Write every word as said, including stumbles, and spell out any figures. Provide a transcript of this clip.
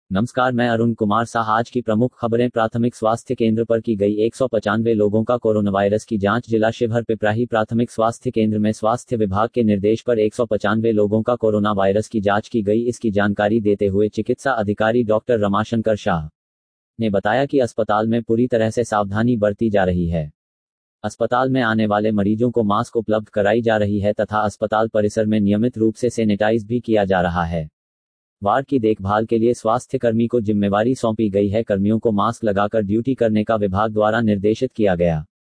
नमस्कार, मैं अरुण कुमार शाह। आज की प्रमुख खबरें। प्राथमिक स्वास्थ्य केंद्र पर की गई एक सौ पचानवे लोगों का कोरोना वायरस की जांच। जिला शिवहर पिपराही प्राथमिक स्वास्थ्य केंद्र में स्वास्थ्य विभाग के निर्देश पर एक सौ पचानवे लोगों का कोरोना वायरस की जांच की गई। इसकी जानकारी देते हुए चिकित्सा अधिकारी डॉक्टर रमाशंकर शाह ने बताया कि अस्पताल में पूरी तरह से सावधानी बरती जा रही है। अस्पताल में आने वाले मरीजों को मास्क उपलब्ध कराई जा रही है तथा अस्पताल परिसर में नियमित रूप से सैनिटाइज भी किया जा रहा है। वार्ड की देखभाल के लिए स्वास्थ्य कर्मी को जिम्मेवारी सौंपी गई है। कर्मियों को मास्क लगाकर ड्यूटी करने का विभाग द्वारा निर्देशित किया गया।